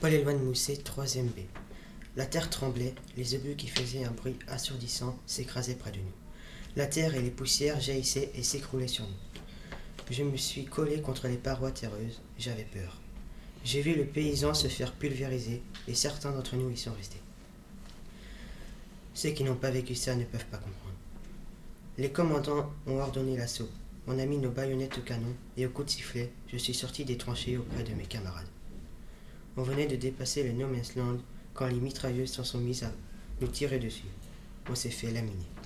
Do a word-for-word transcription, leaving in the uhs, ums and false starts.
Paul-Éloigne Mousset, troisième B. La terre tremblait, les obus qui faisaient un bruit assourdissant s'écrasaient près de nous. La terre et les poussières jaillissaient et s'écroulaient sur nous. Je me suis collé contre les parois terreuses, j'avais peur. J'ai vu le paysan se faire pulvériser et certains d'entre nous y sont restés. Ceux qui n'ont pas vécu ça ne peuvent pas comprendre. Les commandants ont ordonné l'assaut. On a mis nos baïonnettes au canon et au coup de sifflet, je suis sorti des tranchées auprès de mes camarades. On venait de dépasser le No Man's Land quand les mitrailleuses s'en sont mises à nous tirer dessus. On s'est fait laminer.